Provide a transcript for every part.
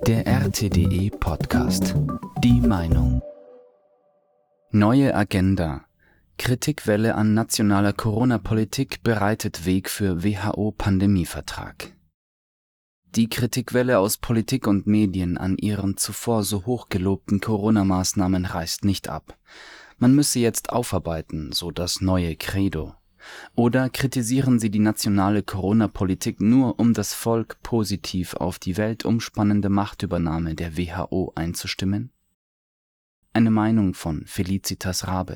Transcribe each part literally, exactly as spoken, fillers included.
Der R T D E Podcast. Die Meinung. Neue Agenda. Kritikwelle an nationaler Corona-Politik bereitet Weg für W H O-Pandemievertrag. Die Kritikwelle aus Politik und Medien an ihren zuvor so hoch gelobten Corona-Maßnahmen reißt nicht ab. Man müsse jetzt aufarbeiten, so das neue Credo. Oder kritisieren sie die nationale Corona-Politik nur, um das Volk positiv auf die weltumspannende Machtübernahme der W H O einzustimmen? Eine Meinung von Felicitas Rabe.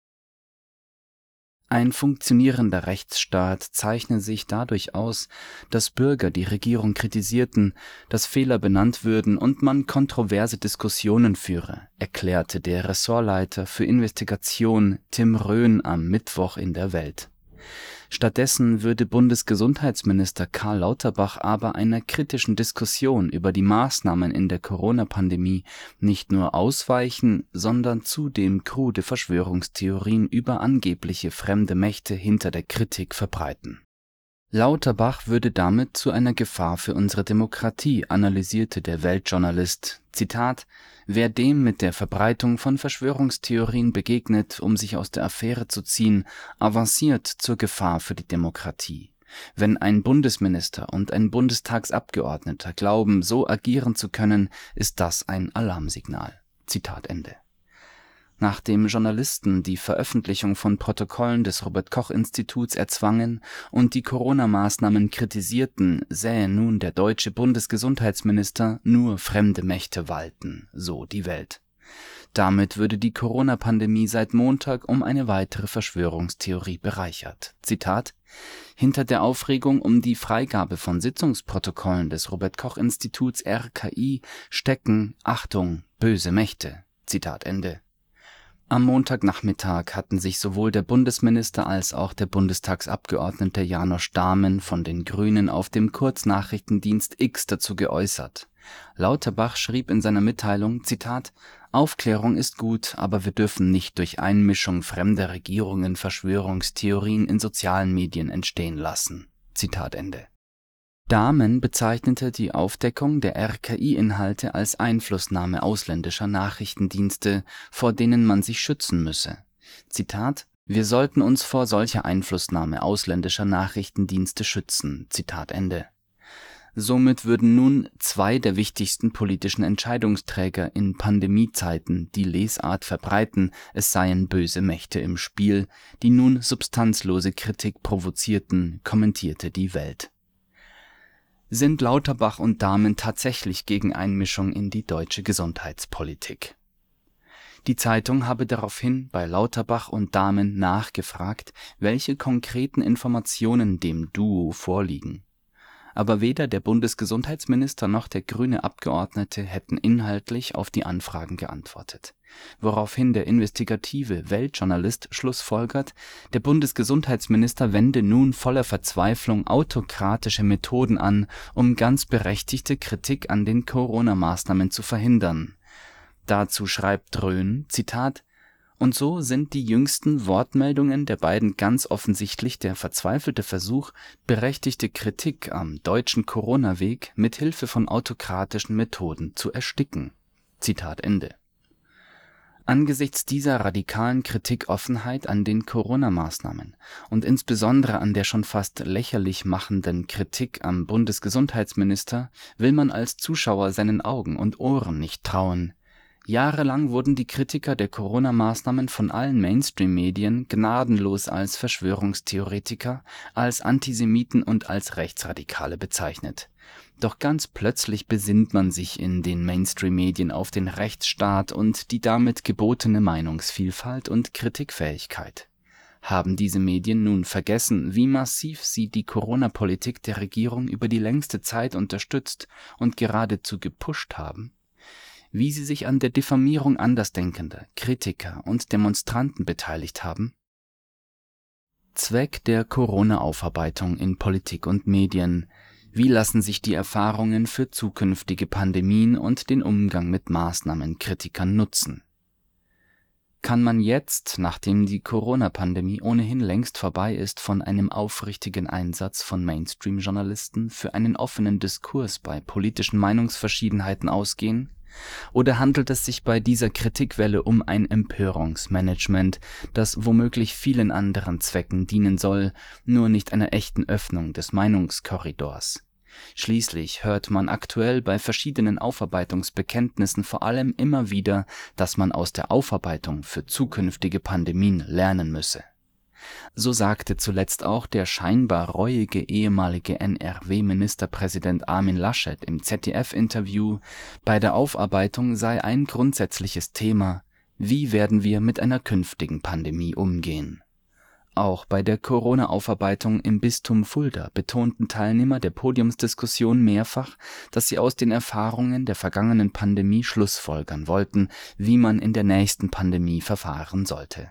Ein funktionierender Rechtsstaat zeichne sich dadurch aus, dass Bürger die Regierung kritisierten, dass Fehler benannt würden und man kontroverse Diskussionen führe, erklärte der Ressortleiter für Investigation Tim Röhn am Mittwoch in der Welt. Stattdessen würde Bundesgesundheitsminister Karl Lauterbach aber einer kritischen Diskussion über die Maßnahmen in der Corona-Pandemie nicht nur ausweichen, sondern zudem krude Verschwörungstheorien über angebliche fremde Mächte hinter der Kritik verbreiten. Lauterbach würde damit zu einer Gefahr für unsere Demokratie, analysierte der Weltjournalist. Zitat: Wer dem mit der Verbreitung von Verschwörungstheorien begegnet, um sich aus der Affäre zu ziehen, avanciert zur Gefahr für die Demokratie. Wenn ein Bundesminister und ein Bundestagsabgeordneter glauben, so agieren zu können, ist das ein Alarmsignal. Zitat Ende. Nachdem Journalisten die Veröffentlichung von Protokollen des Robert-Koch-Instituts erzwangen und die Corona-Maßnahmen kritisierten, sähe nun der deutsche Bundesgesundheitsminister nur fremde Mächte walten, so die Welt. Damit würde die Corona-Pandemie seit Montag um eine weitere Verschwörungstheorie bereichert. Zitat: Hinter der Aufregung um die Freigabe von Sitzungsprotokollen des Robert-Koch-Instituts R K I stecken, Achtung, böse Mächte. Zitat Ende. Am Montagnachmittag hatten sich sowohl der Bundesminister als auch der Bundestagsabgeordnete Janosch Dahmen von den Grünen auf dem Kurznachrichtendienst X dazu geäußert. Lauterbach schrieb in seiner Mitteilung, Zitat: Aufklärung ist gut, aber wir dürfen nicht durch Einmischung fremder Regierungen Verschwörungstheorien in sozialen Medien entstehen lassen. Zitat Ende. Dahmen bezeichnete die Aufdeckung der R K I-Inhalte als Einflussnahme ausländischer Nachrichtendienste, vor denen man sich schützen müsse. Zitat: Wir sollten uns vor solcher Einflussnahme ausländischer Nachrichtendienste schützen. Zitat Ende. Somit würden nun zwei der wichtigsten politischen Entscheidungsträger in Pandemiezeiten die Lesart verbreiten, es seien böse Mächte im Spiel, die nun substanzlose Kritik provozierten, kommentierte die Welt. Sind Lauterbach und Dahmen tatsächlich gegen Einmischung in die deutsche Gesundheitspolitik? Die Zeitung habe daraufhin bei Lauterbach und Dahmen nachgefragt, welche konkreten Informationen dem Duo vorliegen. Aber weder der Bundesgesundheitsminister noch der grüne Abgeordnete hätten inhaltlich auf die Anfragen geantwortet. Woraufhin der investigative Weltjournalist schlussfolgert, der Bundesgesundheitsminister wende nun voller Verzweiflung autokratische Methoden an, um ganz berechtigte Kritik an den Corona-Maßnahmen zu verhindern. Dazu schreibt Röhn, Zitat: Und so sind die jüngsten Wortmeldungen der beiden ganz offensichtlich der verzweifelte Versuch, berechtigte Kritik am deutschen Corona-Weg mit Hilfe von autokratischen Methoden zu ersticken. Zitat Ende. Angesichts dieser radikalen Kritikoffenheit an den Corona-Maßnahmen und insbesondere an der schon fast lächerlich machenden Kritik am Bundesgesundheitsminister will man als Zuschauer seinen Augen und Ohren nicht trauen. Jahrelang wurden die Kritiker der Corona-Maßnahmen von allen Mainstream-Medien gnadenlos als Verschwörungstheoretiker, als Antisemiten und als Rechtsradikale bezeichnet. Doch ganz plötzlich besinnt man sich in den Mainstream-Medien auf den Rechtsstaat und die damit gebotene Meinungsvielfalt und Kritikfähigkeit. Haben diese Medien nun vergessen, wie massiv sie die Corona-Politik der Regierung über die längste Zeit unterstützt und geradezu gepusht haben? Wie sie sich an der Diffamierung Andersdenkender, Kritiker und Demonstranten beteiligt haben? Zweck der Corona-Aufarbeitung in Politik und Medien. Wie lassen sich die Erfahrungen für zukünftige Pandemien und den Umgang mit Maßnahmenkritikern nutzen? Kann man jetzt, nachdem die Corona-Pandemie ohnehin längst vorbei ist, von einem aufrichtigen Einsatz von Mainstream-Journalisten für einen offenen Diskurs bei politischen Meinungsverschiedenheiten ausgehen? Oder handelt es sich bei dieser Kritikwelle um ein Empörungsmanagement, das womöglich vielen anderen Zwecken dienen soll, nur nicht einer echten Öffnung des Meinungskorridors? Schließlich hört man aktuell bei verschiedenen Aufarbeitungsbekenntnissen vor allem immer wieder, dass man aus der Aufarbeitung für zukünftige Pandemien lernen müsse. So sagte zuletzt auch der scheinbar reuige ehemalige N R W-Ministerpräsident Armin Laschet im Z D F-Interview, bei der Aufarbeitung sei ein grundsätzliches Thema: Wie werden wir mit einer künftigen Pandemie umgehen? Auch bei der Corona-Aufarbeitung im Bistum Fulda betonten Teilnehmer der Podiumsdiskussion mehrfach, dass sie aus den Erfahrungen der vergangenen Pandemie schlussfolgern wollten, wie man in der nächsten Pandemie verfahren sollte.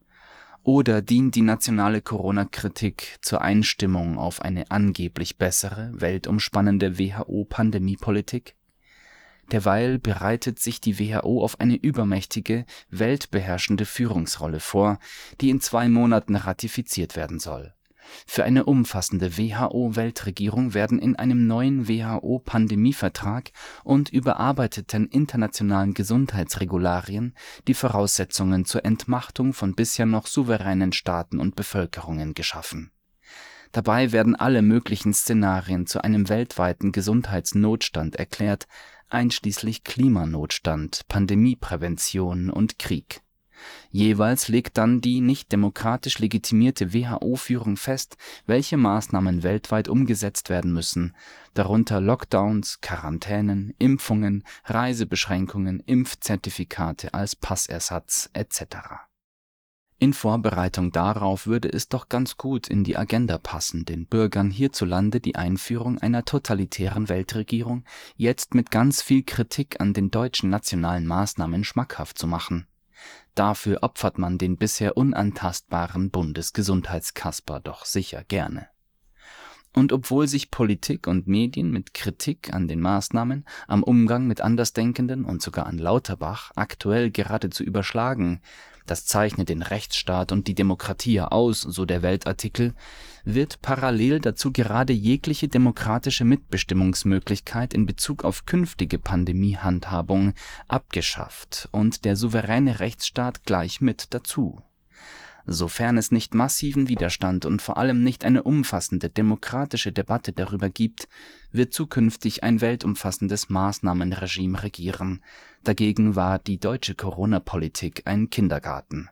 Oder dient die nationale Corona-Kritik zur Einstimmung auf eine angeblich bessere, weltumspannende W H O-Pandemiepolitik? Derweil bereitet sich die W H O auf eine übermächtige, weltbeherrschende Führungsrolle vor, die in zwei Monaten ratifiziert werden soll. Für eine umfassende W H O-Weltregierung werden in einem neuen W H O-Pandemievertrag und überarbeiteten internationalen Gesundheitsregularien die Voraussetzungen zur Entmachtung von bisher noch souveränen Staaten und Bevölkerungen geschaffen. Dabei werden alle möglichen Szenarien zu einem weltweiten Gesundheitsnotstand erklärt, einschließlich Klimanotstand, Pandemieprävention und Krieg. Jeweils legt dann die nicht demokratisch legitimierte W H O-Führung fest, welche Maßnahmen weltweit umgesetzt werden müssen, darunter Lockdowns, Quarantänen, Impfungen, Reisebeschränkungen, Impfzertifikate als Passersatz et cetera. In Vorbereitung darauf würde es doch ganz gut in die Agenda passen, den Bürgern hierzulande die Einführung einer totalitären Weltregierung jetzt mit ganz viel Kritik an den deutschen nationalen Maßnahmen schmackhaft zu machen. Dafür opfert man den bisher unantastbaren Bundesgesundheitskasper doch sicher gerne. Und obwohl sich Politik und Medien mit Kritik an den Maßnahmen, am Umgang mit Andersdenkenden und sogar an Lauterbach aktuell geradezu überschlagen, das zeichnet den Rechtsstaat und die Demokratie aus, so der Weltartikel, wird parallel dazu gerade jegliche demokratische Mitbestimmungsmöglichkeit in Bezug auf künftige Pandemiehandhabung abgeschafft und der souveräne Rechtsstaat gleich mit dazu. Sofern es nicht massiven Widerstand und vor allem nicht eine umfassende demokratische Debatte darüber gibt, wird zukünftig ein weltumfassendes Maßnahmenregime regieren. Dagegen war die deutsche Corona-Politik ein Kindergarten.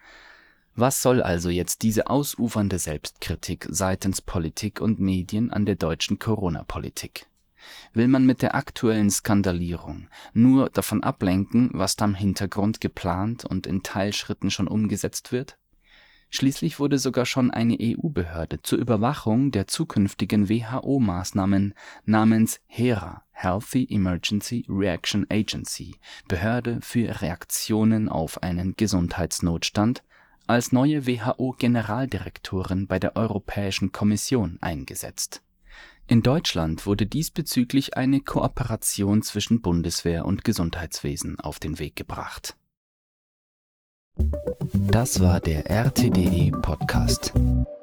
Was soll also jetzt diese ausufernde Selbstkritik seitens Politik und Medien an der deutschen Corona-Politik? Will man mit der aktuellen Skandalierung nur davon ablenken, was da im Hintergrund geplant und in Teilschritten schon umgesetzt wird? Schließlich wurde sogar schon eine E U-Behörde zur Überwachung der zukünftigen W H O-Maßnahmen namens HERA, Healthy Emergency Reaction Agency, Behörde für Reaktionen auf einen Gesundheitsnotstand, als neue W H O-Generaldirektorin bei der Europäischen Kommission eingesetzt. In Deutschland wurde diesbezüglich eine Kooperation zwischen Bundeswehr und Gesundheitswesen auf den Weg gebracht. Das war der R T D E Podcast.